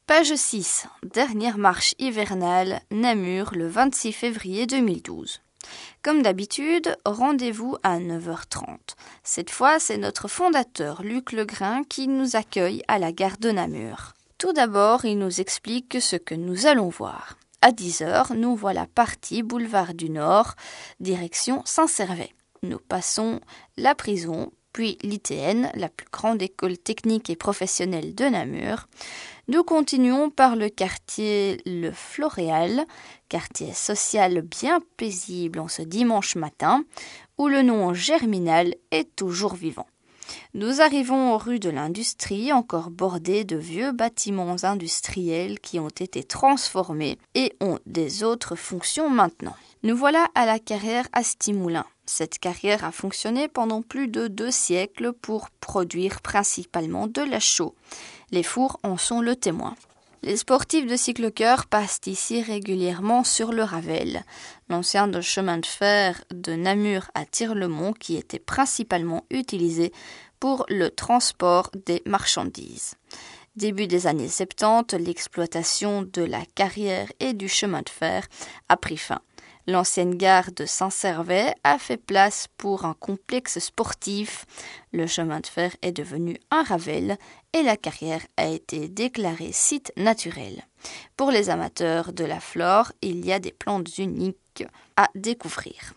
Page 6. Dernière marche hivernale, Namur, le 26 février 2012. Comme d'habitude, rendez-vous à 9h30. Cette fois, c'est notre fondateur, Luc Legrain, qui nous accueille à la gare de Namur. Tout d'abord, il nous explique ce que nous allons voir. À 10h, nous voilà partis boulevard du Nord, direction Saint-Servais. Nous passons la prison, puis l'ITN, la plus grande école technique et professionnelle de Namur. Nous continuons par le quartier Le Floréal, quartier social bien paisible en ce dimanche matin, où le nom germinal est toujours vivant. Nous arrivons aux rues de l'Industrie, encore bordées de vieux bâtiments industriels qui ont été transformés et ont des autres fonctions maintenant. Nous voilà à la carrière Asti-Moulins. Cette carrière a fonctionné pendant plus de 2 siècles pour produire principalement de la chaux. Les fours en sont le témoin. Les sportifs de cyclo-cœur passent ici régulièrement sur le Ravel, l'ancien chemin de fer de Namur à Tirlemont qui était principalement utilisé pour le transport des marchandises. Début des années 70, l'exploitation de la carrière et du chemin de fer a pris fin. L'ancienne gare de Saint-Servais a fait place pour un complexe sportif. Le chemin de fer est devenu un Ravel et la carrière a été déclarée site naturel. Pour les amateurs de la flore, il y a des plantes uniques à découvrir.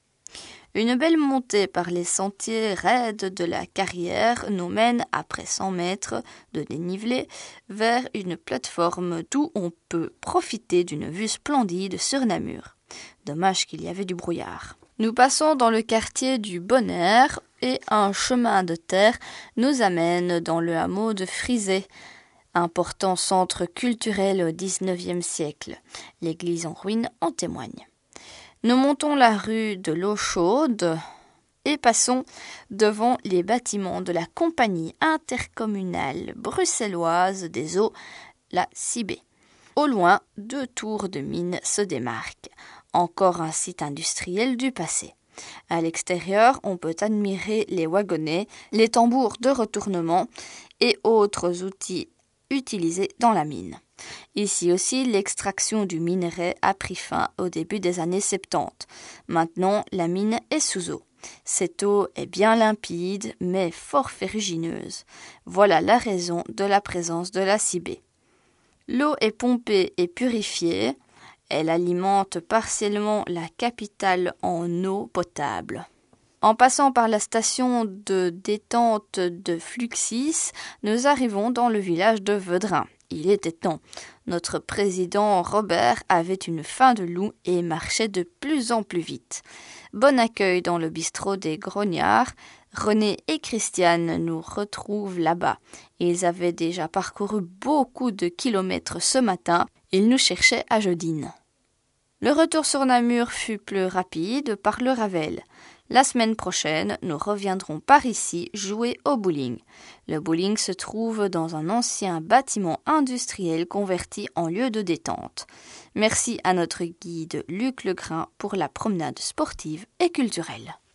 Une belle montée par les sentiers raides de la carrière nous mène, après 100 mètres de dénivelé, vers une plateforme d'où on peut profiter d'une vue splendide sur Namur. Dommage qu'il y avait du brouillard. Nous passons dans le quartier du Bon-Air et un chemin de terre nous amène dans le hameau de Frisé, important centre culturel au XIXe siècle. L'église en ruine en témoigne. Nous montons la rue de l'Eau Chaude et passons devant les bâtiments de la compagnie intercommunale bruxelloise des eaux, la CIBE. Au loin, 2 tours de mine se démarquent. Encore un site industriel du passé. À l'extérieur, on peut admirer les wagonnets, les tambours de retournement et autres outils utilisés dans la mine. Ici aussi, l'extraction du minerai a pris fin au début des années 70. Maintenant, la mine est sous eau. Cette eau est bien limpide, mais fort ferrugineuse. Voilà la raison de la présence de la CIBE. L'eau est pompée et purifiée. Elle alimente partiellement la capitale en eau potable. En passant par la station de détente de Fluxis, nous arrivons dans le village de Vedrin. Il était temps. Notre président Robert avait une faim de loup et marchait de plus en plus vite. Bon accueil dans le bistrot des Grognards. René et Christiane nous retrouvent là-bas. Ils avaient déjà parcouru beaucoup de kilomètres ce matin. Ils nous cherchaient à Jeudine. Le retour sur Namur fut plus rapide par le Ravel. La semaine prochaine, nous reviendrons par ici jouer au bowling. Le bowling se trouve dans un ancien bâtiment industriel converti en lieu de détente. Merci à notre guide Luc Legrain pour la promenade sportive et culturelle.